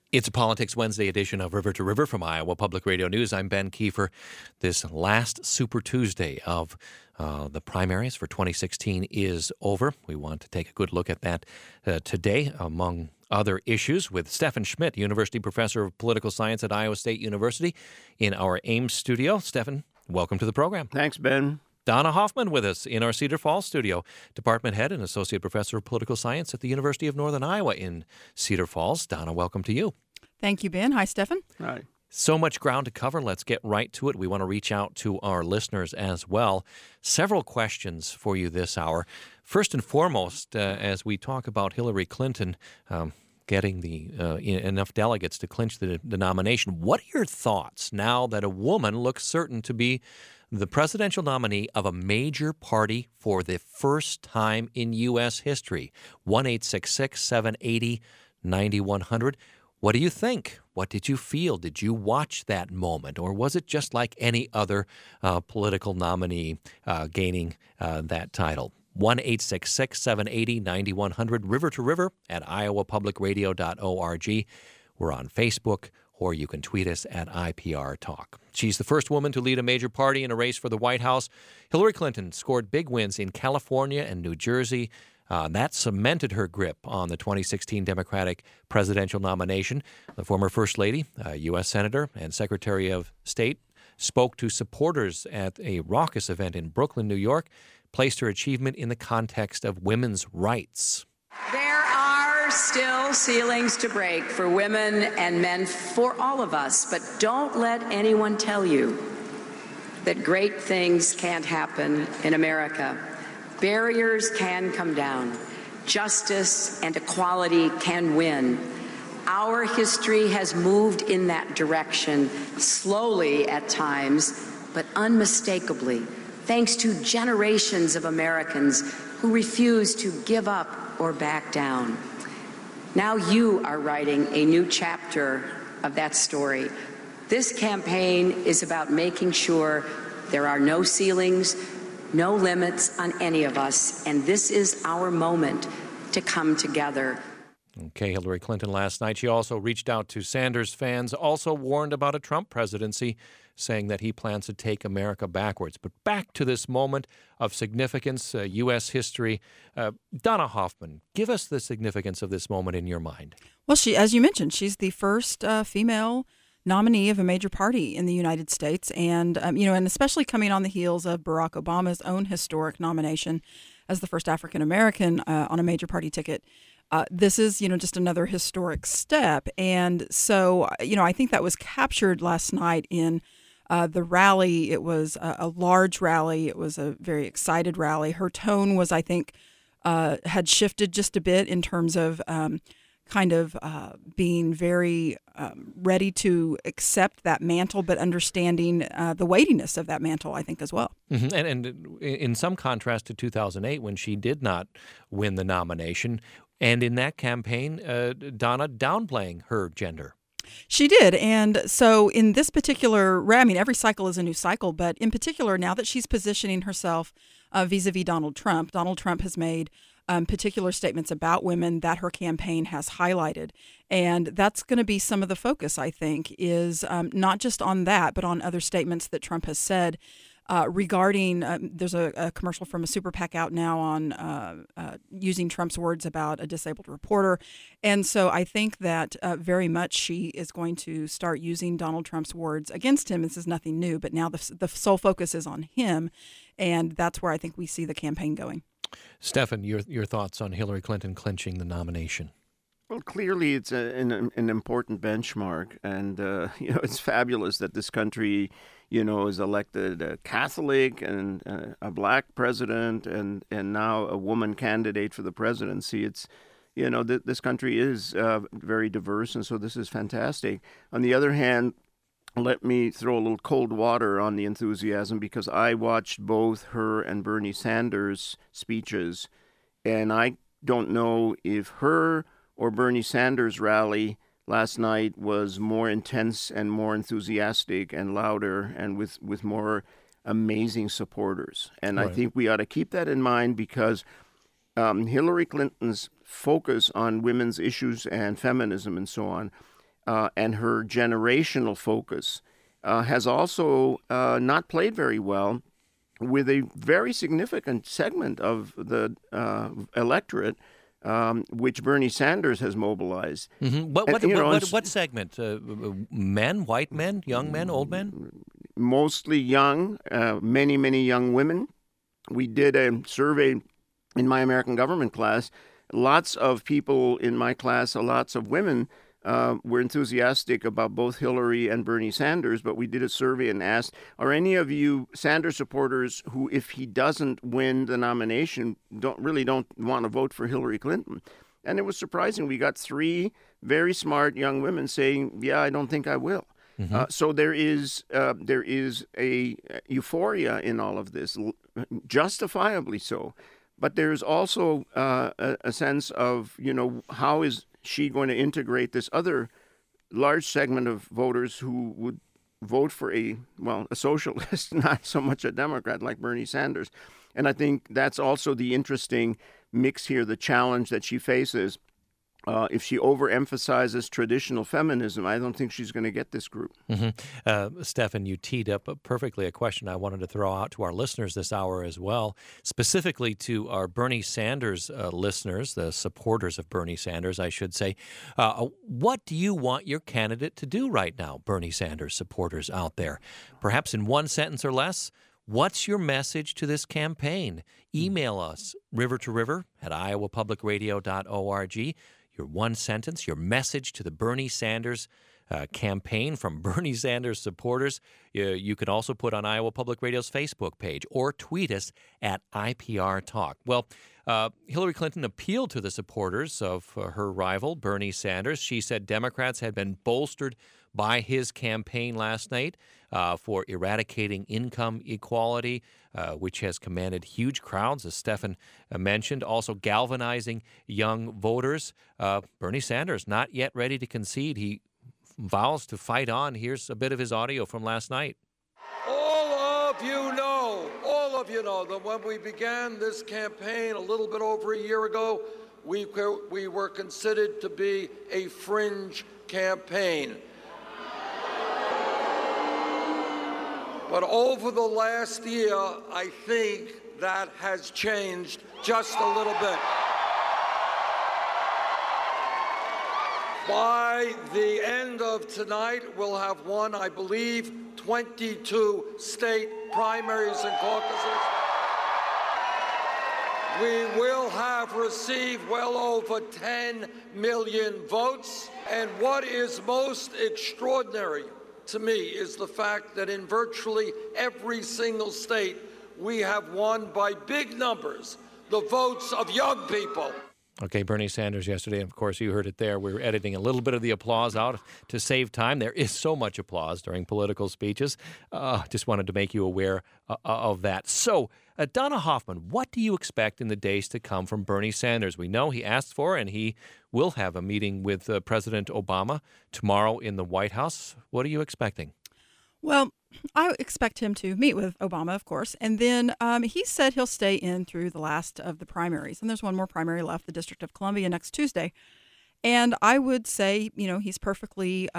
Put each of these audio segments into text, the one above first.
It's a Politics Wednesday edition of River to River from Iowa Public Radio News. I'm Ben Kiefer. This last Super Tuesday of the primaries for 2016 is over. We want to take a good look at that today, among other issues, with Stefan Schmidt, University Professor of Political Science at Iowa State University, in our Ames studio. Stefan, welcome to the program. Thanks, Ben. Donna Hoffman with us in our Cedar Falls studio, Department Head and Associate Professor of Political Science at the University of Northern Iowa in Cedar Falls. Donna, welcome to you. Thank you, Ben. Hi, Stefan. Hi. So much ground to cover. Let's get right to it. We want to reach out to our listeners as well. Several questions for you this hour. First and foremost, as we talk about Hillary Clinton getting enough delegates to clinch the nomination, what are your thoughts now that a woman looks certain to be the presidential nominee of a major party for the first time in U.S. history? 1-866-780-9100. What do you think? What did you feel? Did you watch that moment? Or was it just like any other political nominee gaining that title? 1-866-780-9100, River to River at iowapublicradio.org. We're on Facebook, or you can tweet us at IPR Talk. She's the first woman to lead a major party in a race for the White House. Hillary Clinton scored big wins in California and New Jersey. That cemented her grip on the 2016 Democratic presidential nomination. The former First Lady, U.S. Senator, and Secretary of State spoke to supporters at a raucous event in Brooklyn, New York, placed her achievement in the context of women's rights. There are still ceilings to break for women and men, for all of us, but don't let anyone tell you that great things can't happen in America. Barriers can come down. Justice and equality can win. Our history has moved in that direction, slowly at times, but unmistakably, thanks to generations of Americans who refuse to give up or back down. Now you are writing a new chapter of that story. This campaign is about making sure there are no ceilings, no limits on any of us, and this is our moment to come together. Okay, Hillary Clinton last night, she also reached out to Sanders fans, also warned about a Trump presidency, saying that he plans to take America backwards. But back to this moment of significance, U.S. history. Donna Hoffman, give us the significance of this moment in your mind. Well, as you mentioned, she's the first female nominee of a major party in the United States, and and especially coming on the heels of Barack Obama's own historic nomination as the first African American on a major party ticket. This is, just another historic step, and so I think that was captured last night in the rally. It was a large rally. It was a very excited rally. Her tone was, I think, had shifted just a bit in terms of being very ready to accept that mantle, but understanding the weightiness of that mantle, I think, as well. Mm-hmm. And in some contrast to 2008, when she did not win the nomination, and in that campaign, Donna downplaying her gender. She did. And so in this particular, every cycle is a new cycle, but in particular, now that she's positioning herself vis-a-vis Donald Trump has made particular statements about women that her campaign has highlighted. And that's going to be some of the focus, I think, is not just on that, but on other statements that Trump has said regarding, there's a commercial from a super PAC out now on using Trump's words about a disabled reporter. And so I think that very much she is going to start using Donald Trump's words against him. This is nothing new, but now the sole focus is on him. And that's where I think we see the campaign going. Stefan, your thoughts on Hillary Clinton clinching the nomination? Well, clearly it's an important benchmark, and it's fabulous that this country, is elected a Catholic and a black president, and now a woman candidate for the presidency. It's, this country is very diverse, and so this is fantastic. On the other hand, let me throw a little cold water on the enthusiasm, because I watched both her and Bernie Sanders' speeches, and I don't know if her or Bernie Sanders' rally last night was more intense and more enthusiastic and louder and with more amazing supporters. And right. I think we ought to keep that in mind, because Hillary Clinton's focus on women's issues and feminism and so on and her generational focus has also not played very well with a very significant segment of the electorate, which Bernie Sanders has mobilized. Mm-hmm. What segment? Men, white men, young men, old men? Mostly young, many young women. We did a survey in my American government class. Lots of people in my class, lots of women, were enthusiastic about both Hillary and Bernie Sanders, but we did a survey and asked, are any of you Sanders supporters who, if he doesn't win the nomination, don't want to vote for Hillary Clinton? And it was surprising. We got 3 very smart young women saying, yeah, I don't think I will. Mm-hmm. So there is a euphoria in all of this, justifiably so. But there's also a sense of, how is she going to integrate this other large segment of voters who would vote for a socialist, not so much a Democrat like Bernie Sanders. And I think that's also the interesting mix here, the challenge that she faces. If she overemphasizes traditional feminism, I don't think she's going to get this group. Mm-hmm. Stefan, you teed up perfectly a question I wanted to throw out to our listeners this hour as well, specifically to our Bernie Sanders listeners, the supporters of Bernie Sanders, I should say. What do you want your candidate to do right now, Bernie Sanders supporters out there? Perhaps in one sentence or less, what's your message to this campaign? Email us, rivertoriver@iowapublicradio.org. Your one sentence, your message to the Bernie Sanders campaign from Bernie Sanders supporters. You can also put on Iowa Public Radio's Facebook page or tweet us at IPR Talk. Well, Hillary Clinton appealed to the supporters of her rival, Bernie Sanders. She said Democrats had been bolstered by his campaign last night for eradicating income equality, which has commanded huge crowds, as Stefan mentioned, also galvanizing young voters. Bernie Sanders not yet ready to concede. He vows to fight on. Here's a bit of his audio from last night. All of you know that when we began this campaign a little bit over a year ago, we were considered to be a fringe campaign. But over the last year, I think that has changed just a little bit. By the end of tonight, we'll have won, I believe, 22 state primaries and caucuses. We will have received well over 10 million votes. And what is most extraordinary to me is the fact that in virtually every single state, we have won by big numbers the votes of young people. Okay, Bernie Sanders yesterday, and of course you heard it there. We were editing a little bit of the applause out to save time. There is so much applause during political speeches. Just wanted to make you aware of that. So, Donna Hoffman, what do you expect in the days to come from Bernie Sanders? We know he asked for, and he will have a meeting with President Obama tomorrow in the White House. What are you expecting? Well, I expect him to meet with Obama, of course, and then he said he'll stay in through the last of the primaries. And there's one more primary left, the District of Columbia, next Tuesday. And I would say, he's perfectly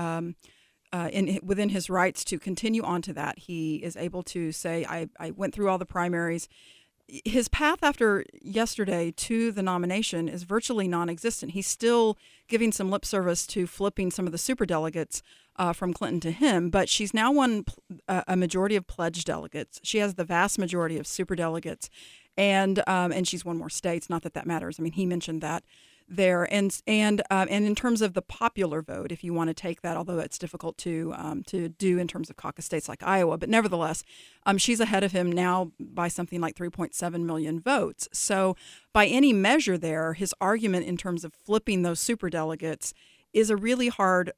within his rights to continue on to that. He is able to say, I went through all the primaries. His path after yesterday to the nomination is virtually non-existent. He's still giving some lip service to flipping some of the superdelegates from Clinton to him, but she's now won a majority of pledged delegates. She has the vast majority of superdelegates, and she's won more states. Not that that matters. I mean, he mentioned that there, and in terms of the popular vote, if you want to take that, although it's difficult to do in terms of caucus states like Iowa, but nevertheless, she's ahead of him now by something like 3.7 million votes. So by any measure there, his argument in terms of flipping those superdelegates is a really hard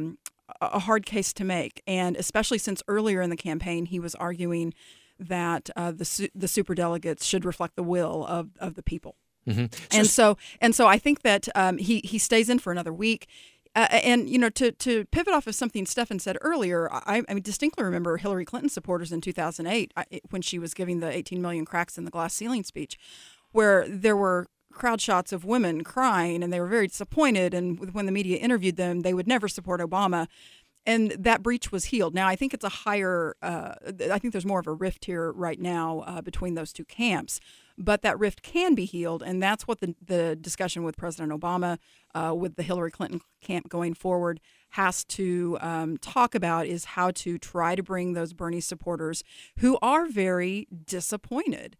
case to make, and especially since earlier in the campaign he was arguing that the superdelegates should reflect the will of the people. Mm-hmm. And so I think that he stays in for another week. And to pivot off of something Stefan said earlier, I distinctly remember Hillary Clinton supporters in 2008 when she was giving the 18 million cracks in the glass ceiling speech, where there were crowd shots of women crying, and they were very disappointed. And when the media interviewed them, they would never support Obama. And that breach was healed. Now, I think it's a higher, I think there's more of a rift here right now between those two camps. But that rift can be healed, and that's what the discussion with President Obama, with the Hillary Clinton camp going forward, has to talk about, is how to try to bring those Bernie supporters who are very disappointed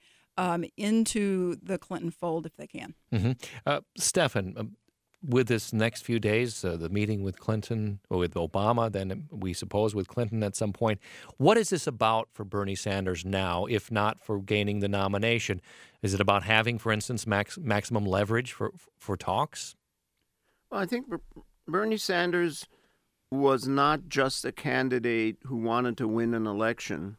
into the Clinton fold if they can. Mm-hmm. Stephan, with this next few days, the meeting with Clinton, or with Obama, then we suppose with Clinton at some point, what is this about for Bernie Sanders now, if not for gaining the nomination? Is it about having, for instance, maximum leverage for talks? Well, I think Bernie Sanders was not just a candidate who wanted to win an election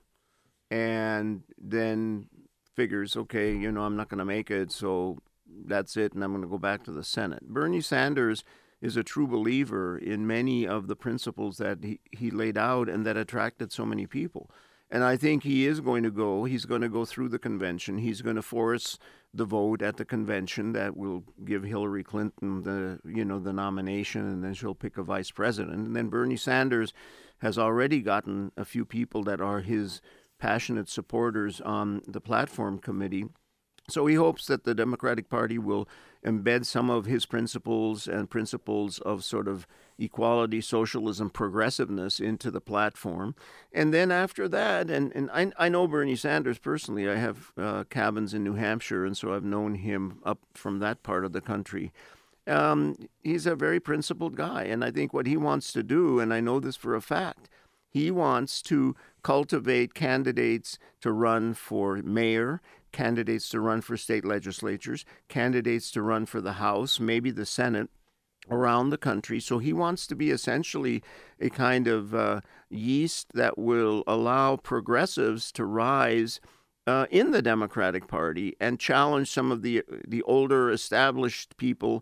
and then figures, okay, I'm not going to make it, so that's it, and I'm going to go back to the Senate. Bernie Sanders is a true believer in many of the principles that he laid out and that attracted so many people. And I think he's going to go through the convention. He's going to force the vote at the convention that will give Hillary Clinton the nomination, and then she'll pick a vice president. And then Bernie Sanders has already gotten a few people that are his passionate supporters on the platform committee. So he hopes that the Democratic Party will embed some of his principles and principles of sort of equality, socialism, progressiveness into the platform. And then after that, and I know Bernie Sanders personally. I have cabins in New Hampshire, and so I've known him up from that part of the country. He's a very principled guy, and I think what he wants to do, and I know this for a fact, he wants to cultivate candidates to run for mayor, candidates to run for state legislatures, candidates to run for the House, maybe the Senate, around the country. So he wants to be essentially a kind of yeast that will allow progressives to rise in the Democratic Party and challenge some of the older establishment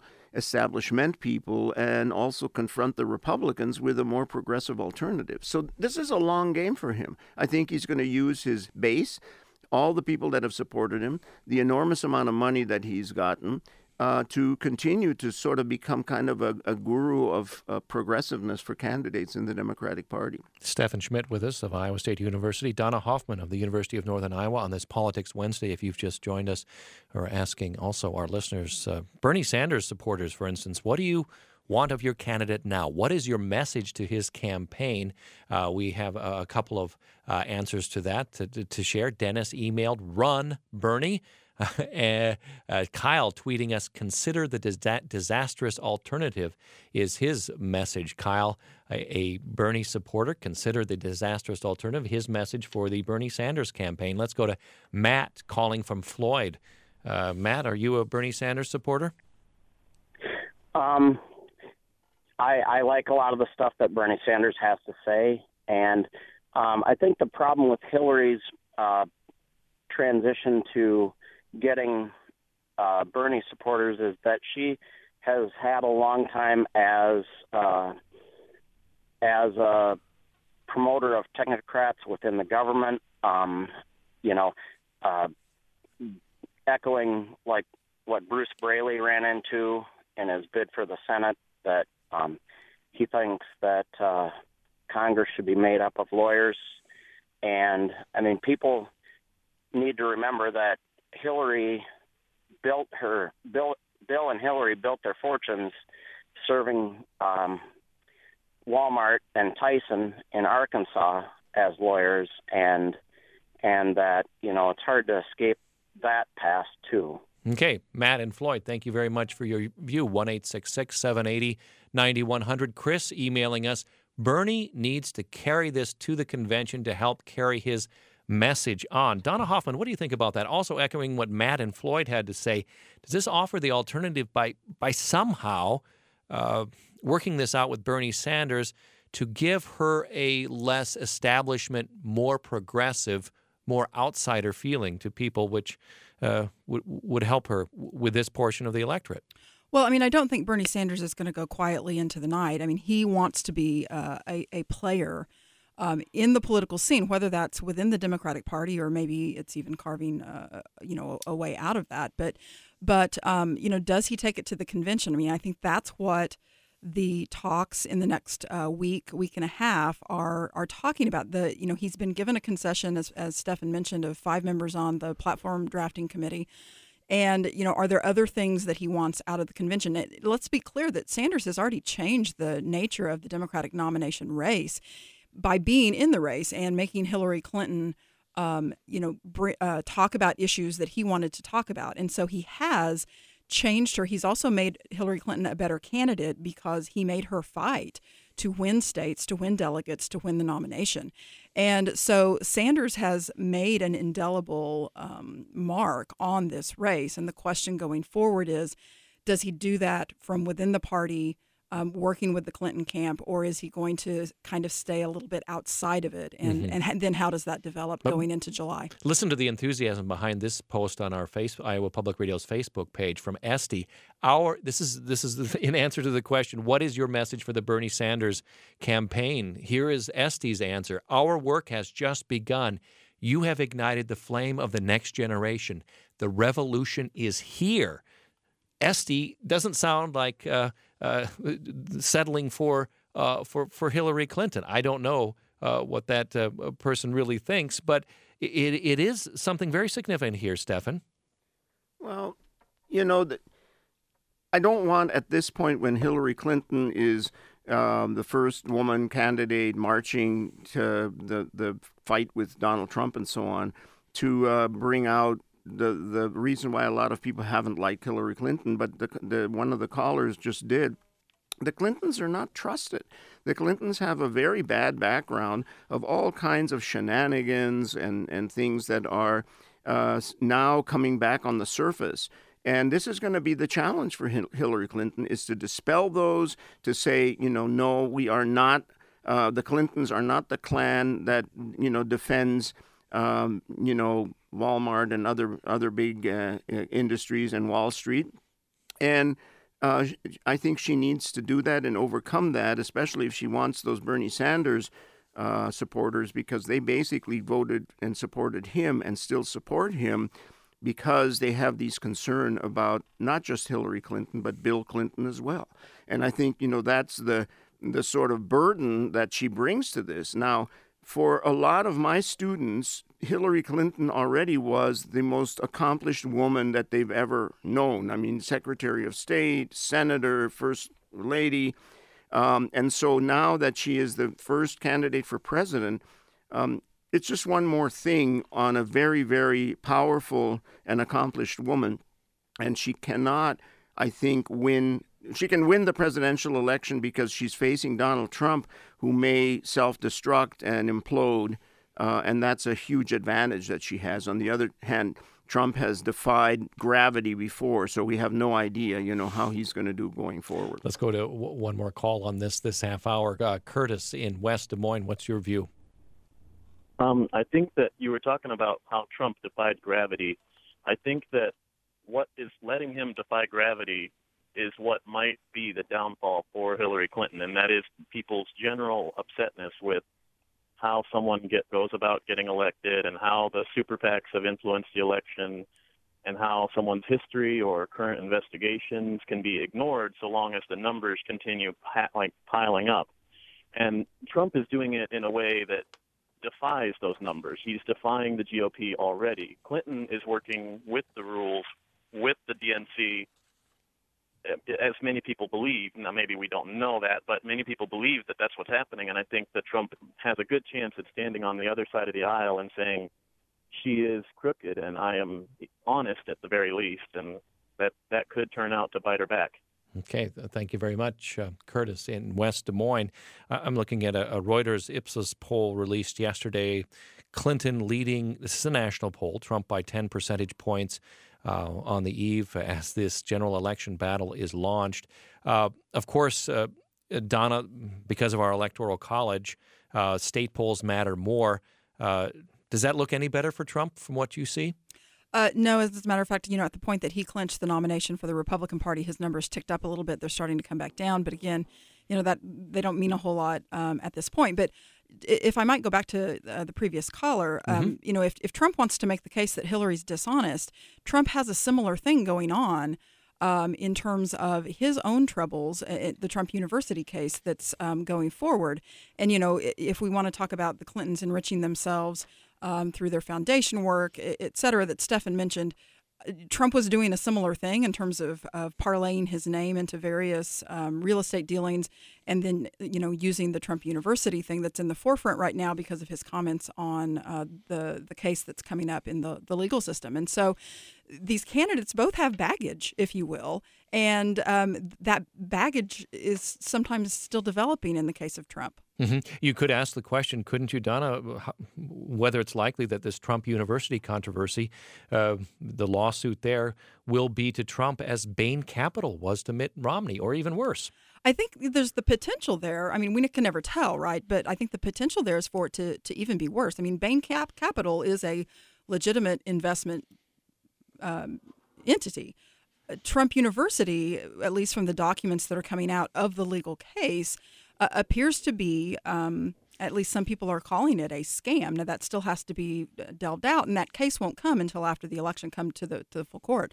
people, and also confront the Republicans with a more progressive alternative. So this is a long game for him. I think he's going to use his base, all the people that have supported him, the enormous amount of money that he's gotten, to continue to sort of become kind of a guru of progressiveness for candidates in the Democratic Party. Stephan Schmidt with us of Iowa State University. Donna Hoffman of the University of Northern Iowa on this Politics Wednesday. If you've just joined us, or asking also our listeners, Bernie Sanders supporters, for instance, what do you want of your candidate now? What is your message to his campaign? We have a couple of answers to that to share. Dennis emailed, "Run, Bernie." Kyle tweeting us, "Consider the disastrous alternative," is his message. Kyle, a Bernie supporter, consider the disastrous alternative, his message for the Bernie Sanders campaign. Let's go to Matt calling from Floyd. Matt, are you a Bernie Sanders supporter? I like a lot of the stuff that Bernie Sanders has to say, and I think the problem with Hillary's transition to getting Bernie supporters is that she has had a long time as a promoter of technocrats within the government, echoing like what Bruce Braley ran into in his bid for the Senate, that he thinks that Congress should be made up of lawyers. And, I mean, people need to remember that Bill and Hillary built their fortunes serving Walmart and Tyson in Arkansas as lawyers, and that, it's hard to escape that past, too. Okay, Matt and Floyd, thank you very much for your view. 1-866-780-9100. Chris emailing us, "Bernie needs to carry this to the convention to help carry his message on." Donna Hoffman, what do you think about that? Also echoing what Matt and Floyd had to say, does this offer the alternative by somehow working this out with Bernie Sanders to give her a less establishment, more progressive, more outsider feeling to people, which would help her with this portion of the electorate? Well, I mean, I don't think Bernie Sanders is going to go quietly into the night. I mean, he wants to be a player in the political scene, whether that's within the Democratic Party or maybe it's even carving, a way out of that. But But, does he take it to the convention? I mean, I think that's what the talks in the next week and a half are talking about. He's been given a concession, as Stephan mentioned, of 5 members on the platform drafting committee. And, are there other things that he wants out of the convention? Let's be clear that Sanders has already changed the nature of the Democratic nomination race by being in the race and making Hillary Clinton, talk about issues that he wanted to talk about. And so he has changed her. He's also made Hillary Clinton a better candidate because he made her fight to win states, to win delegates, to win the nomination. And so Sanders has made an indelible mark on this race. And the question going forward is, does he do that from within the party, working with the Clinton camp, or is he going to kind of stay a little bit outside of it? And then how does that develop going into July? Listen to the enthusiasm behind this post on our Iowa Public Radio's Facebook page from Esty. This is in answer to the question, what is your message for the Bernie Sanders campaign? Here is Esty's answer. Our work has just begun. You have ignited the flame of the next generation. The revolution is here. Esty doesn't sound like settling for Hillary Clinton. I don't know what that person really thinks, but it is something very significant here, Stephan. Well, I don't want at this point, when Hillary Clinton is the first woman candidate marching to the fight with Donald Trump and so on, to bring out the reason why a lot of people haven't liked Hillary Clinton, but the one of the callers just did. The Clintons are not trusted. The Clintons have a very bad background of all kinds of shenanigans and things that are now coming back on the surface. And this is going to be the challenge for Hillary Clinton, is to dispel those, to say, no, we are not, the Clintons are not the clan that, defends, Walmart and other big industries and Wall Street. And I think she needs to do that and overcome that, especially if she wants those Bernie Sanders supporters, because they basically voted and supported him and still support him because they have these concern about not just Hillary Clinton, but Bill Clinton as well. And I think, that's the sort of burden that she brings to this. Now, for a lot of my students, Hillary Clinton already was the most accomplished woman that they've ever known. I mean, Secretary of State, Senator, First Lady. And so now that she is the first candidate for president, it's just one more thing on a very, very powerful and accomplished woman. And she cannot, I think, win. She can win the presidential election because she's facing Donald Trump, who may self-destruct and implode. And that's a huge advantage that she has. On the other hand, Trump has defied gravity before, so we have no idea, how he's going to do going forward. Let's go to one more call on this half hour. Curtis in West Des Moines, what's your view? I think that you were talking about how Trump defied gravity. I think that what is letting him defy gravity is what might be the downfall for Hillary Clinton, and that is people's general upsetness with how someone goes about getting elected and how the super PACs have influenced the election and how someone's history or current investigations can be ignored so long as the numbers continue piling up. And Trump is doing it in a way that defies those numbers. He's defying the GOP already. Clinton is working with the rules, with the DNC, as many people believe. Now, maybe we don't know that, but many people believe that that's what's happening. And I think that Trump has a good chance at standing on the other side of the aisle and saying, she is crooked and I am honest at the very least. And that could turn out to bite her back. Okay, thank you very much, Curtis in West Des Moines. I'm looking at a Reuters Ipsos poll released yesterday. Clinton leading, this is a national poll, Trump by 10 percentage points on the eve as this general election battle is launched. Of course, Donna, because of our electoral college, state polls matter more. Does that look any better for Trump from what you see? No, as a matter of fact, at the point that he clinched the nomination for the Republican Party, his numbers ticked up a little bit. They're starting to come back down. But again, that they don't mean a whole lot at this point. But if I might go back to the previous caller, if Trump wants to make the case that Hillary's dishonest, Trump has a similar thing going on in terms of his own troubles, the Trump University case that's going forward. And, if we want to talk about the Clintons enriching themselves through their foundation work, et cetera, that Stephan mentioned, Trump was doing a similar thing in terms of parlaying his name into various real estate dealings, and then using the Trump University thing that's in the forefront right now because of his comments on the case that's coming up in the legal system. And so these candidates both have baggage, if you will, and that baggage is sometimes still developing in the case of Trump. Mm-hmm. You could ask the question, couldn't you, Donna, whether it's likely that this Trump University controversy, the lawsuit there, will be to Trump as Bain Capital was to Mitt Romney, or even worse? I think there's the potential there. I mean, we can never tell, right? But I think the potential there is for it to even be worse. I mean, Bain Capital is a legitimate investment entity. Trump University, at least from the documents that are coming out of the legal case, appears to be, at least some people are calling it a scam. Now, that still has to be delved out, and that case won't come until after the election come to the full court.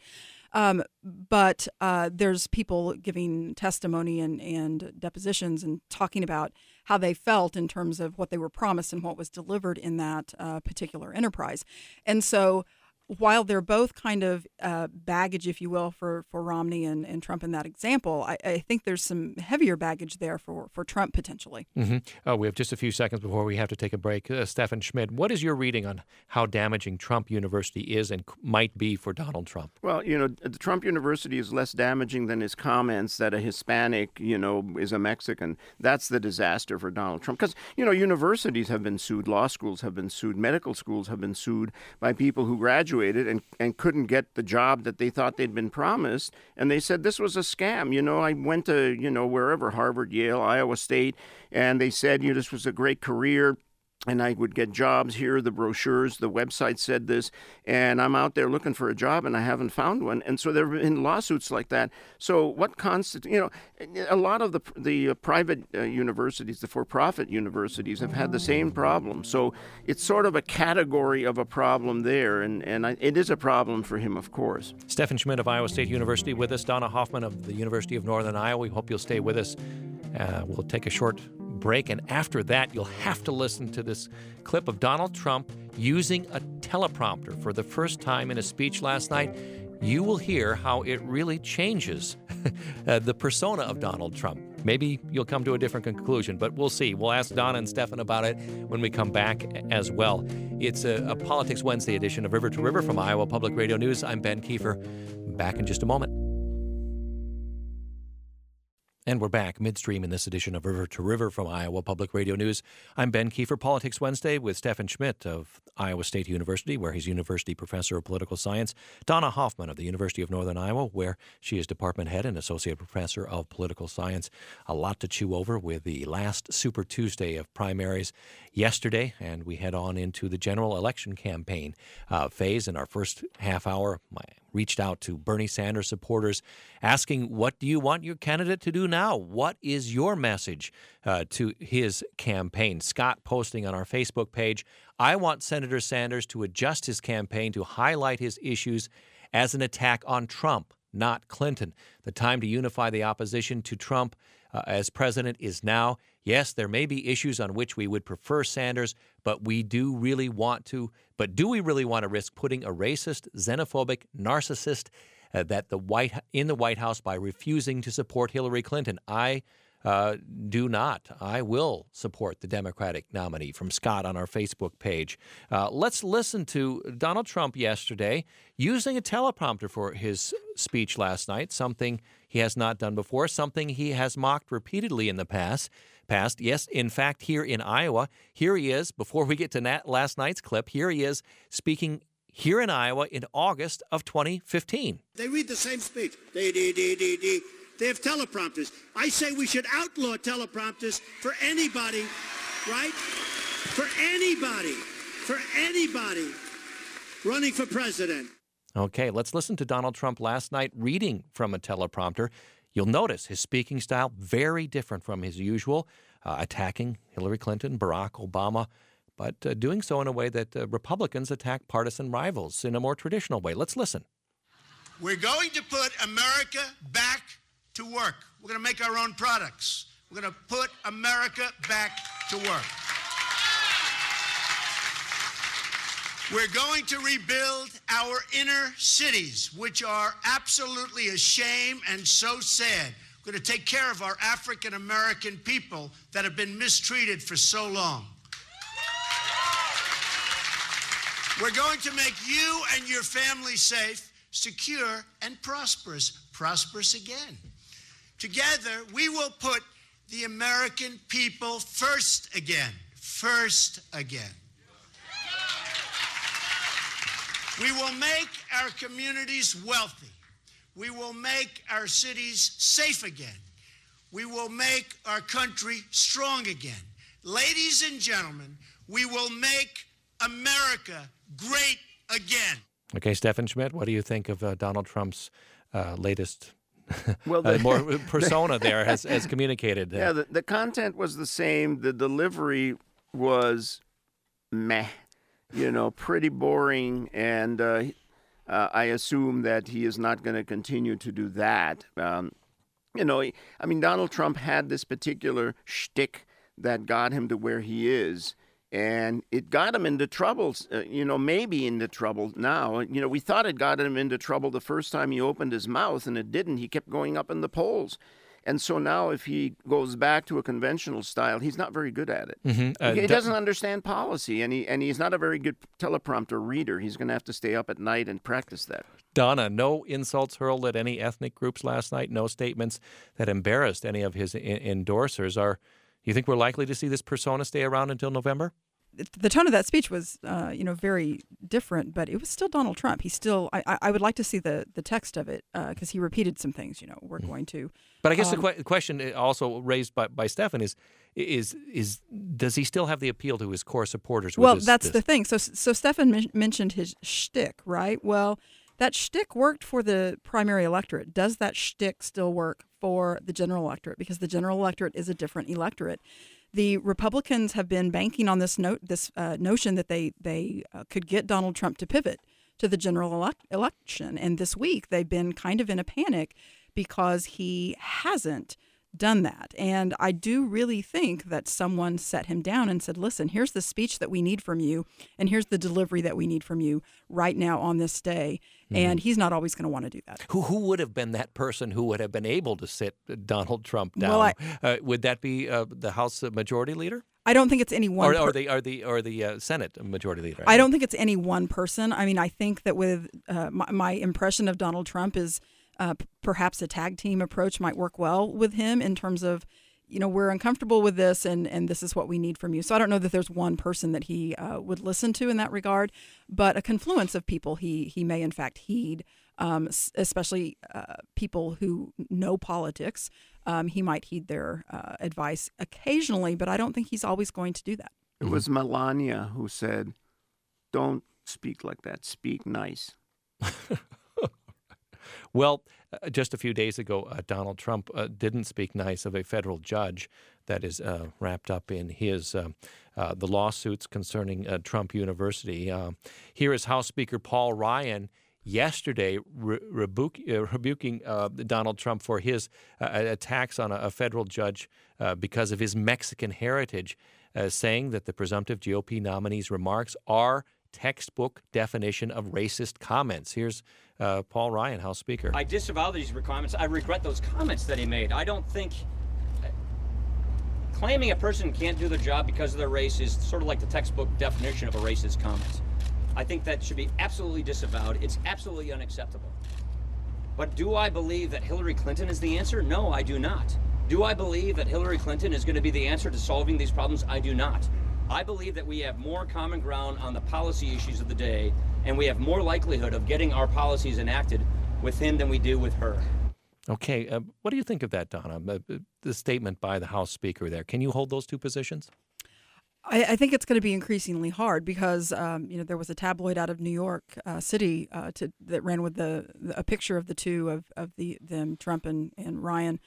But there's people giving testimony and depositions and talking about how they felt in terms of what they were promised and what was delivered in that particular enterprise. And so while they're both kind of baggage, if you will, for Romney and Trump in that example, I think there's some heavier baggage there for Trump potentially. Mm-hmm. We have just a few seconds before we have to take a break. Stephan Schmidt, what is your reading on how damaging Trump University is and might be for Donald Trump? Well, the Trump University is less damaging than his comments that a Hispanic, is a Mexican. That's the disaster for Donald Trump. Because, universities have been sued, law schools have been sued, medical schools have been sued by people who graduated and couldn't get the job that they thought they'd been promised. And they said this was a scam. I went to, wherever, Harvard, Yale, Iowa State, and they said, this was a great career. And I would get jobs here, the brochures, the website said this, and I'm out there looking for a job and I haven't found one. And so there have been lawsuits like that. So what constitutes, a lot of the private universities, the for-profit universities have had the same problem. So it's sort of a category of a problem there, and it is a problem for him, of course. Stephan Schmidt of Iowa State University with us, Donna Hoffman of the University of Northern Iowa. We hope you'll stay with us. We'll take a short break, and after that, you'll have to listen to this clip of Donald Trump using a teleprompter for the first time in a speech last night. You will hear how it really changes the persona of Donald Trump. Maybe you'll come to a different conclusion, but we'll see. We'll ask Donna and Stephan about it when we come back as well. It's a Politics Wednesday edition of River to River from Iowa Public Radio News. I'm Ben Kiefer. Back in just a moment. And we're back midstream in this edition of River to River from Iowa Public Radio News. I'm Ben Kiefer, Politics Wednesday, with Stephan Schmidt of Iowa State University, where he's University Professor of Political Science, Donna Hoffman of the University of Northern Iowa, where she is Department Head and Associate Professor of Political Science. A lot to chew over with the last Super Tuesday of primaries yesterday, and we head on into the general election campaign phase. In our first half hour, I reached out to Bernie Sanders supporters asking, what do you want your candidate to do now? What is your message to his campaign? Scott posting on our Facebook page, I want Senator Sanders to adjust his campaign to highlight his issues as an attack on Trump, not Clinton. The time to unify the opposition to Trump as president is now. Yes, there may be issues on which we would prefer Sanders, but do we really want to risk putting a racist, xenophobic, narcissist in the White House by refusing to support Hillary Clinton? I do not. I will support the Democratic nominee, from Scott on our Facebook page. Let's listen to Donald Trump yesterday using a teleprompter for his speech last night, something he has not done before, something he has mocked repeatedly in the past. Yes, in fact, here in Iowa, here he is, before we get to last night's clip, here he is speaking here in Iowa in August of 2015. They read the same speech. They have teleprompters. I say we should outlaw teleprompters for anybody, right? For anybody running for president. Okay, let's listen to Donald Trump last night reading from a teleprompter. You'll notice his speaking style very different from his usual. attacking Hillary Clinton, Barack Obama, but doing so in a way that Republicans attack partisan rivals in a more traditional way. Let's listen. We're going to put America back to work. We're going to make our own products. We're going to put America back to work. We're going to rebuild our inner cities, which are absolutely a shame and so sad. We're going to take care of our African American people that have been mistreated for so long. We're going to make you and your family safe, secure, and prosperous again. Together, we will put the American people first again. We will make our communities wealthy. We will make our cities safe again. We will make our country strong again. Ladies and gentlemen, we will make America great again. Okay, Stephen Schmidt, what do you think of Donald Trump's latest Well, more persona there has communicated? Yeah, the content was the same. The delivery was meh, pretty boring. And I assume that he is not going to continue to do that. Donald Trump had this particular shtick that got him to where he is. And it got him into trouble, maybe into trouble now. We thought it got him into trouble the first time he opened his mouth, and it didn't. He kept going up in the polls. And so now if he goes back to a conventional style, he's not very good at it. Mm-hmm. He doesn't understand policy, and he's not a very good teleprompter reader. He's going to have to stay up at night and practice that. Donna, no insults hurled at any ethnic groups last night, no statements that embarrassed any of his endorsers. You think we're likely to see this persona stay around until November? The tone of that speech was, very different, but it was still Donald Trump. He's still. I would like to see the text of it because he repeated some things. We're going to. But I guess the question also raised by Stephen is does he still have the appeal to his core supporters? Well, that's the thing. So Stephen mentioned his shtick, right? Well, that shtick worked for the primary electorate. Does that shtick still work for the general electorate? Because the general electorate is a different electorate. The Republicans have been banking on this notion that they could get Donald Trump to pivot to the general election. And this week they've been kind of in a panic because he hasn't done that. And I do really think that someone set him down and said, listen, here's the speech that we need from you, and here's the delivery that we need from you right now on this day. Mm-hmm. And he's not always going to want to do that. Who would have been that person who would have been able to sit Donald Trump down? Well, would that be the House Majority Leader? I don't think it's any one or the Senate Majority Leader. I don't think it's any one person. I mean, I think that with my impression of Donald Trump is perhaps a tag team approach might work well with him in terms of, we're uncomfortable with this and this is what we need from you. So I don't know that there's one person that he would listen to in that regard, but a confluence of people he may in fact heed, especially people who know politics. He might heed their advice occasionally, but I don't think he's always going to do that. It was Melania who said, don't speak like that, speak nice. Well, just a few days ago, Donald Trump didn't speak nice of a federal judge that is wrapped up in his the lawsuits concerning Trump University. Here is House Speaker Paul Ryan yesterday rebuking Donald Trump for his attacks on a federal judge because of his Mexican heritage, saying that the presumptive GOP nominee's remarks are textbook definition of racist comments. Here's Paul Ryan, House Speaker. I disavow these comments. I regret those comments that he made. I don't think claiming a person can't do their job because of their race is sort of like the textbook definition of a racist comment. I think that should be absolutely disavowed. It's absolutely unacceptable. But do I believe that Hillary Clinton is the answer? No, I do not. Do I believe that Hillary Clinton is going to be the answer to solving these problems? I do not. I believe that we have more common ground on the policy issues of the day, and we have more likelihood of getting our policies enacted with him than we do with her. Okay. What do you think of that, Donna? The statement by the House Speaker there. Can you hold those two positions? I think it's going to be increasingly hard because, there was a tabloid out of New York City that ran with a picture of the two of them, Trump and Ryan,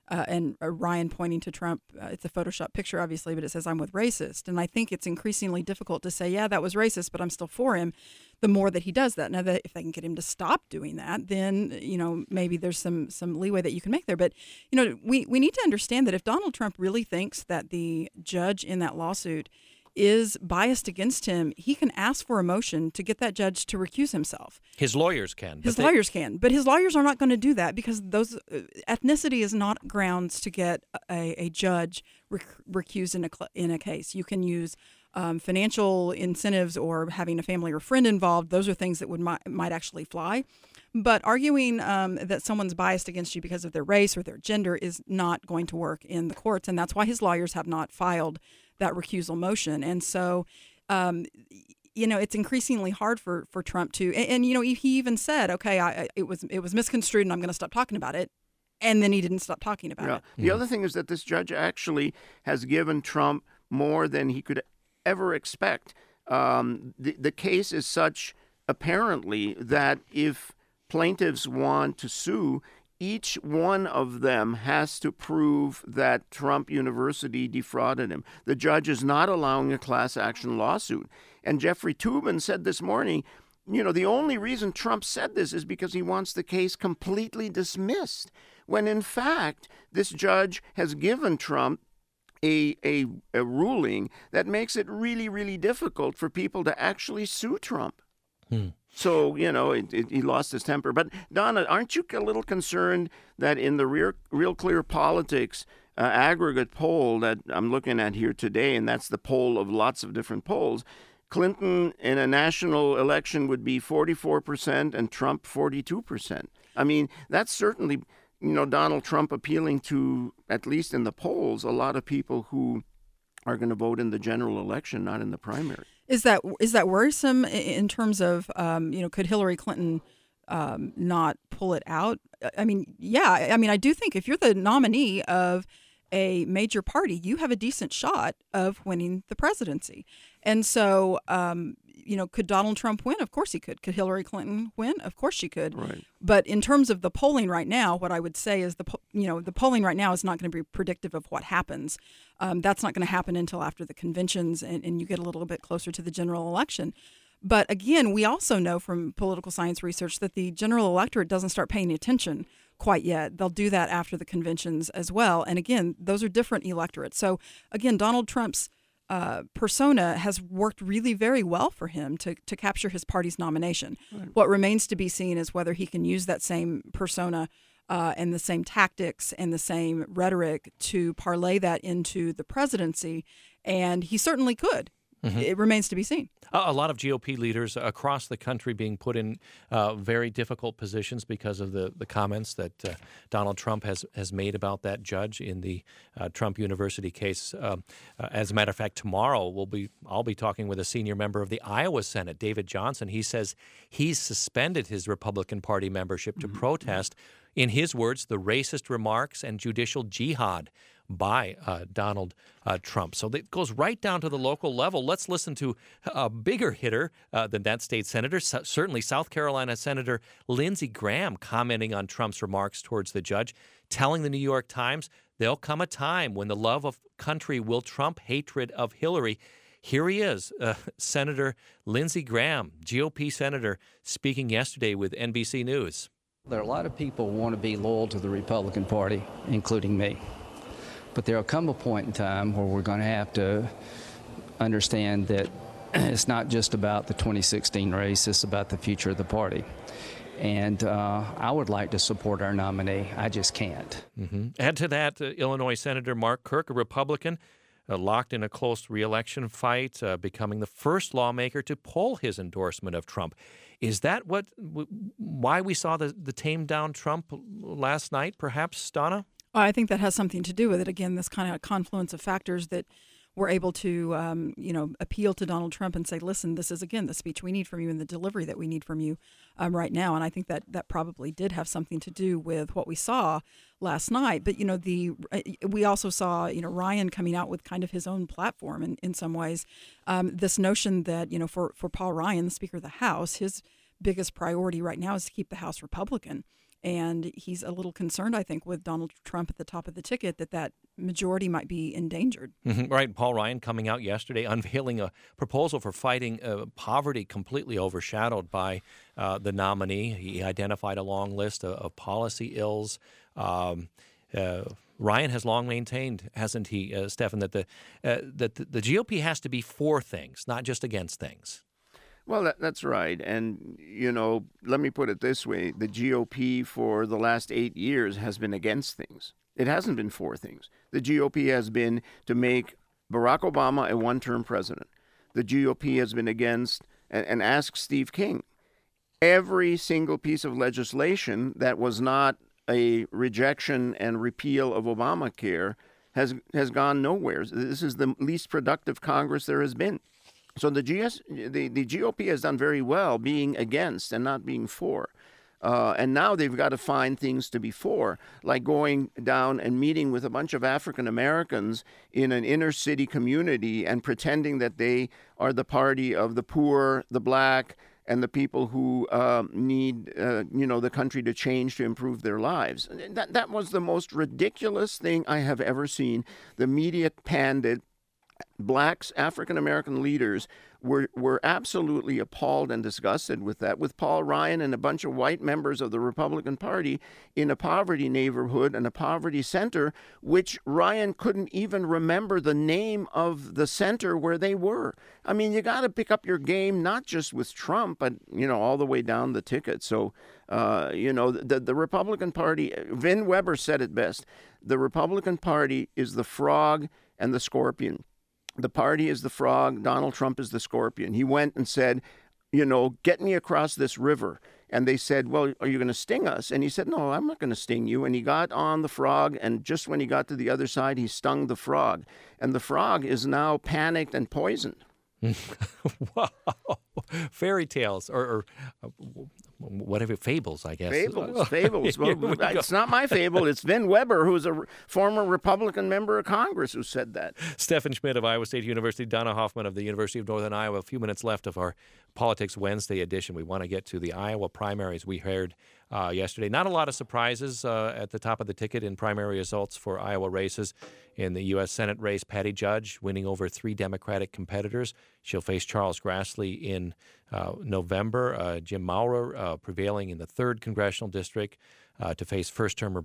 and Ryan pointing to Trump. It's a Photoshop picture, obviously, but it says, "I'm with racist." And I think it's increasingly difficult to say, yeah, that was racist, but I'm still for him, the more that he does that. Now, that if they can get him to stop doing that, then, maybe there's some leeway that you can make there. But, we need to understand that if Donald Trump really thinks that the judge in that lawsuit is biased against him, he can ask for a motion to get that judge to recuse himself. His lawyers can. But his lawyers are not going to do that, because those ethnicity is not grounds to get a judge recused in a case. You can use financial incentives or having a family or friend involved. Those are things that might actually fly. But arguing that someone's biased against you because of their race or their gender is not going to work in the courts, and that's why his lawyers have not filed that recusal motion. And so, it's increasingly hard for Trump to, and he even said, okay, it was misconstrued and I'm going to stop talking about it. And then he didn't stop talking about it. The other thing is that this judge actually has given Trump more than he could ever expect. The case is such, apparently, that if plaintiffs want to sue, each one of them has to prove that Trump University defrauded him. The judge is not allowing a class action lawsuit. And Jeffrey Toobin said this morning, the only reason Trump said this is because he wants the case completely dismissed, when in fact this judge has given Trump a ruling that makes it really, really difficult for people to actually sue Trump. So, he lost his temper. But, Donna, aren't you a little concerned that in the Real Clear Politics aggregate poll that I'm looking at here today, and that's the poll of lots of different polls, Clinton in a national election would be 44% and Trump 42%. I mean, that's certainly, Donald Trump appealing to, at least in the polls, a lot of people who are going to vote in the general election, not in the primary. Is that worrisome in terms of, could Hillary Clinton not pull it out? I mean, yeah. I mean, I do think if you're the nominee of a major party, you have a decent shot of winning the presidency. And so, could Donald Trump win? Of course he could. Could Hillary Clinton win? Of course she could. Right. But in terms of the polling right now, what I would say is the polling right now is not going to be predictive of what happens. That's not going to happen until after the conventions and you get a little bit closer to the general election. But again, we also know from political science research that the general electorate doesn't start paying attention quite yet. They'll do that after the conventions as well. And again, those are different electorates. So again, Donald Trump's persona has worked really very well for him to capture his party's nomination. Right. What remains to be seen is whether he can use that same persona and the same tactics and the same rhetoric to parlay that into the presidency. And he certainly could. Mm-hmm. It remains to be seen. A lot of GOP leaders across the country being put in very difficult positions because of the comments that Donald Trump has made about that judge in the Trump University case. As a matter of fact, tomorrow I'll be talking with a senior member of the Iowa Senate, David Johnson. He says he's suspended his Republican Party membership to protest, in his words, the racist remarks and judicial jihad by Donald Trump. So it goes right down to the local level. Let's listen to a bigger hitter than that state senator, certainly South Carolina Senator Lindsey Graham, commenting on Trump's remarks towards the judge, telling the New York Times there'll come a time when the love of country will trump hatred of Hillary. Here he is, Senator Lindsey Graham, GOP senator, speaking yesterday with NBC News. There are a lot of people who want to be loyal to the Republican Party, including me. But there will come a point in time where we're going to have to understand that it's not just about the 2016 race, it's about the future of the party. And I would like to support our nominee. I just can't. Mm-hmm. Add to that, Illinois Senator Mark Kirk, a Republican, locked in a close re-election fight, becoming the first lawmaker to poll his endorsement of Trump. Is that why we saw the tamed down Trump last night, perhaps, Donna? I think that has something to do with it. Again, this kind of confluence of factors that we're able to, appeal to Donald Trump and say, listen, this is, again, the speech we need from you and the delivery that we need from you right now. And I think that probably did have something to do with what we saw last night. But, we also saw, Ryan coming out with kind of his own platform in some ways. This notion that, for Paul Ryan, the Speaker of the House, his biggest priority right now is to keep the House Republican. And he's a little concerned, I think, with Donald Trump at the top of the ticket, that majority might be endangered. Mm-hmm. Right. Paul Ryan coming out yesterday unveiling a proposal for fighting poverty, completely overshadowed by the nominee. He identified a long list of policy ills. Ryan has long maintained, hasn't he, Stephan, that the GOP has to be for things, not just against things. Well, that's right. And, let me put it this way. The GOP for the last 8 years has been against things. It hasn't been for things. The GOP has been to make Barack Obama a one-term president. The GOP has been against, and ask Steve King, every single piece of legislation that was not a rejection and repeal of Obamacare has gone nowhere. This is the least productive Congress there has been. So the GOP has done very well being against and not being for. And now they've got to find things to be for, like going down and meeting with a bunch of African Americans in an inner city community and pretending that they are the party of the poor, the black, and the people who need, the country to change to improve their lives. That was the most ridiculous thing I have ever seen. The media panned it. Blacks, African-American leaders were absolutely appalled and disgusted with that, with Paul Ryan and a bunch of white members of the Republican Party in a poverty neighborhood and a poverty center, which Ryan couldn't even remember the name of the center where they were. I mean, you got to pick up your game, not just with Trump, but, all the way down the ticket. So, the Republican Party, Vin Weber said it best, the Republican Party is the frog and the scorpion. The party is the frog. Donald Trump is the scorpion. He went and said, get me across this river. And they said, well, are you going to sting us? And he said, no, I'm not going to sting you. And he got on the frog. And just when he got to the other side, he stung the frog. And the frog is now panicked and poisoned. Wow. Fairy tales or whatever, fables, I guess. Fables. Well, it's not my fable. It's Vin Weber, who's a former Republican member of Congress, who said that. Stephan Schmidt of Iowa State University, Donna Hoffman of the University of Northern Iowa. A few minutes left of our Politics Wednesday edition. We want to get to the Iowa primaries we heard yesterday. Not a lot of surprises at the top of the ticket in primary results for Iowa races. In the U.S. Senate race, Patty Judge winning over 3 Democratic competitors. She'll face Charles Grassley in November. Jim Maurer prevailing in the 3rd Congressional District to face first-term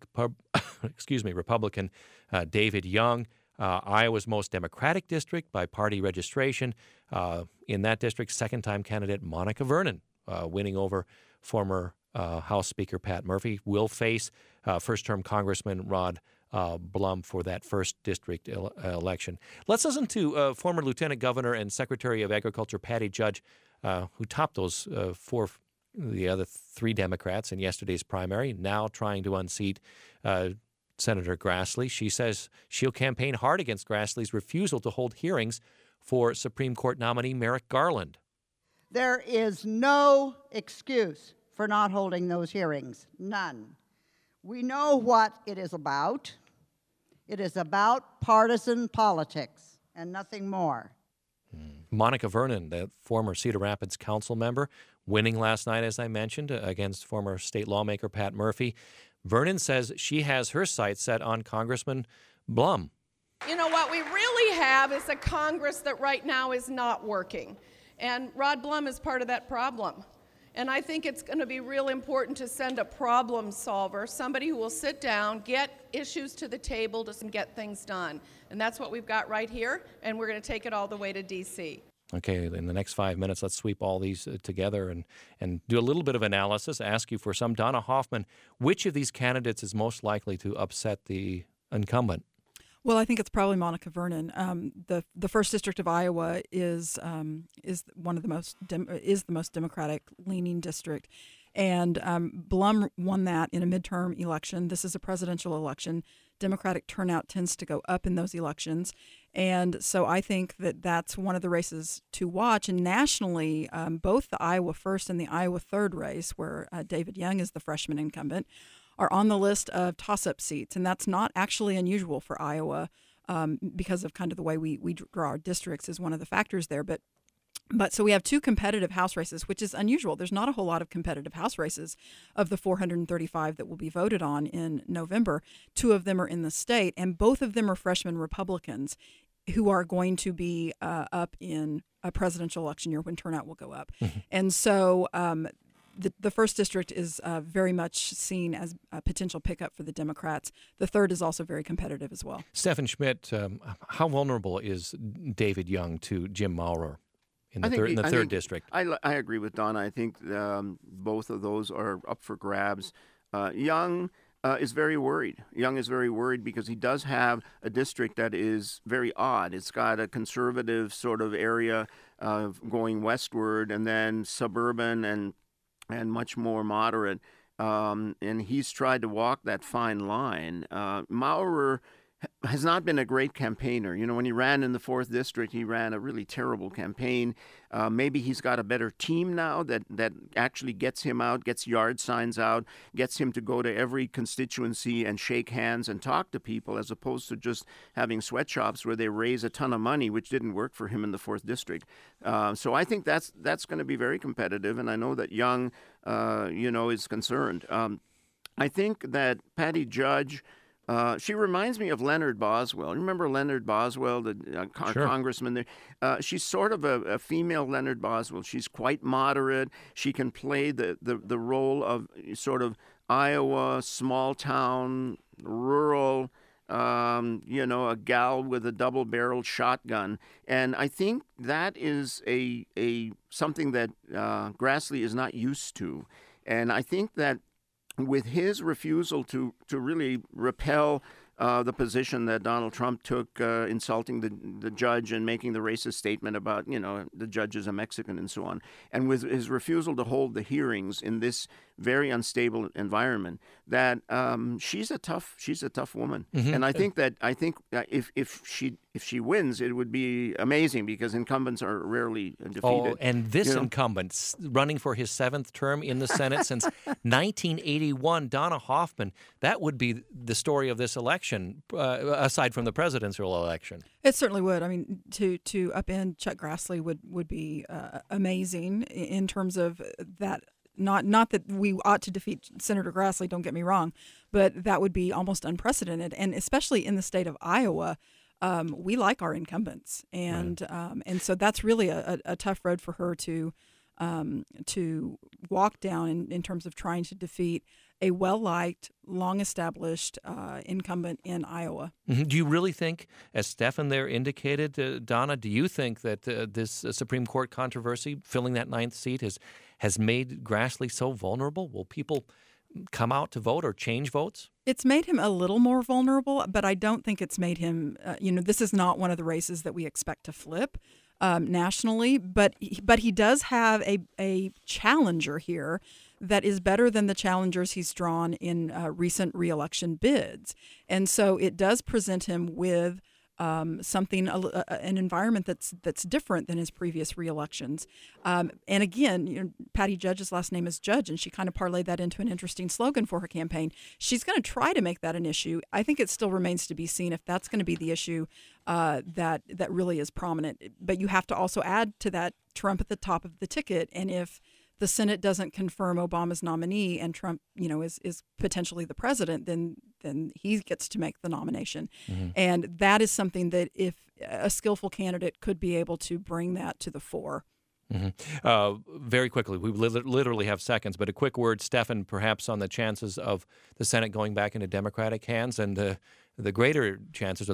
Republican David Young. Iowa's most Democratic district by party registration. In that district, second-time candidate Monica Vernon winning over former House Speaker Pat Murphy will face first-term Congressman Rod Blum for that 1st district election. Let's listen to former Lieutenant Governor and Secretary of Agriculture Patty Judge, who topped those the other 3 Democrats in yesterday's primary, now trying to unseat Senator Grassley. She says she'll campaign hard against Grassley's refusal to hold hearings for Supreme Court nominee Merrick Garland. There is no excuse for not holding those hearings. None. We know what it is about. It is about partisan politics and nothing more. Monica Vernon, the former Cedar Rapids council member, winning last night, as I mentioned, against former state lawmaker Pat Murphy. Vernon says she has her sights set on Congressman Blum. You know, what we really have is a Congress that right now is not working. And Rod Blum is part of that problem. And I think it's going to be real important to send a problem solver, somebody who will sit down, get issues to the table, to get things done. And that's what we've got right here, and we're going to take it all the way to D.C. Okay, in the next 5 minutes, let's sweep all these together and do a little bit of analysis, ask you for some. Donna Hoffman, which of these candidates is most likely to upset the incumbent? Well, I think it's probably Monica Vernon. The 1st District of Iowa is one of the most the most Democratic leaning district, and Blum won that in a midterm election. This is a presidential election. Democratic turnout tends to go up in those elections, and so I think that that's one of the races to watch. And nationally, both the Iowa 1st and the Iowa 3rd race, where David Young is the freshman incumbent, are on the list of toss-up seats, and that's not actually unusual for Iowa because of kind of the way we draw our districts is one of the factors there. But But so we have 2 competitive House races, which is unusual. There's not a whole lot of competitive House races of the 435 that will be voted on in November. 2 of them are in the state, and both of them are freshman Republicans who are going to be up in a presidential election year when turnout will go up. And so the first district is very much seen as a potential pickup for the Democrats. The third is also very competitive as well. Stephen Schmidt, how vulnerable is David Young to Jim Maurer in the third district? I agree with Donna. I think both of those are up for grabs. Young is very worried. Young is very worried because he does have a district that is very odd. It's got a conservative sort of area going westward, and then suburban and much more moderate. And he's tried to walk that fine line. Maurer has not been a great campaigner. You know, when he ran in the 4th District, he ran a really terrible campaign. Maybe he's got a better team now that actually gets him out, gets yard signs out, gets him to go to every constituency and shake hands and talk to people, as opposed to just having sweatshops where they raise a ton of money, which didn't work for him in the 4th District. So I think that's going to be very competitive, and I know that Young, is concerned. I think that Patty Judge, she reminds me of Leonard Boswell. Remember Leonard Boswell, the congressman there? She's sort of a female Leonard Boswell. She's quite moderate. She can play the role of sort of Iowa, small town, rural, a gal with a double-barreled shotgun. And I think that is a something that Grassley is not used to. And I think that with his refusal to really repel the position that Donald Trump took, insulting the judge and making the racist statement about, the judge is a Mexican and so on, and with his refusal to hold the hearings in this very unstable environment, that she's a tough woman. And I think if she wins, it would be amazing because incumbents are rarely defeated. Oh, and this incumbent running for his 7th term in the Senate since 1981, Donna Hoffman, that would be the story of this election, aside from the presidential election. It certainly would. I mean, to upend Chuck Grassley would be amazing in terms of that. Not that we ought to defeat Senator Grassley, don't get me wrong, but that would be almost unprecedented, and especially in the state of Iowa. We like our incumbents, and so that's really a tough road for her to walk down in terms of trying to defeat a well-liked, long-established incumbent in Iowa. Do you really think, as Stephen there indicated, Donna, do you think that this Supreme Court controversy filling that 9th seat has made Grassley so vulnerable? Will people come out to vote or change votes? It's made him a little more vulnerable, but I don't think it's made him, this is not one of the races that we expect to flip nationally, but he does have a challenger here that is better than the challengers he's drawn in recent reelection bids. And so it does present him with something, an environment that's different than his previous reelections. And again, Patty Judge's last name is Judge, and she kind of parlayed that into an interesting slogan for her campaign. She's going to try to make that an issue. I think it still remains to be seen if that's going to be the issue that really is prominent. But you have to also add to that Trump at the top of the ticket, and if the Senate doesn't confirm Obama's nominee and Trump, is potentially the president, then he gets to make the nomination. And that is something that if a skillful candidate could be able to bring that to the fore. Very quickly, we literally have seconds, but a quick word, Stephen, perhaps on the chances of the Senate going back into Democratic hands and the greater chances, or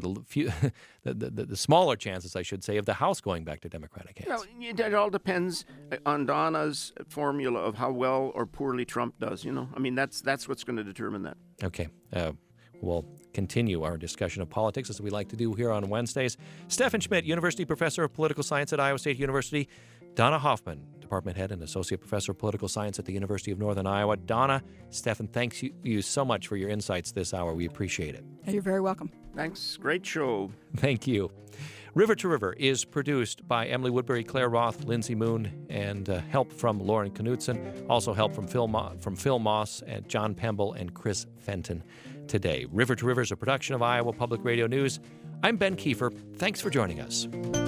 the smaller chances, I should say, of the House going back to Democratic hands. It all depends on Donna's formula of how well or poorly Trump does. I mean, that's what's going to determine that. Okay. We'll continue our discussion of politics as we like to do here on Wednesdays. Stephen Schmidt, University Professor of Political Science at Iowa State University. Donna Hoffman, Department Head and Associate Professor of Political Science at the University of Northern Iowa. Donna, Stephen, thanks you so much for your insights this hour. We appreciate it. You're very welcome. Thanks. Great show. Thank you. River to River is produced by Emily Woodbury, Claire Roth, Lindsay Moon, and help from Lauren Knutson. Also help from Phil Moss, and John Pemble, and Chris Fenton today. River to River is a production of Iowa Public Radio News. I'm Ben Kiefer. Thanks for joining us.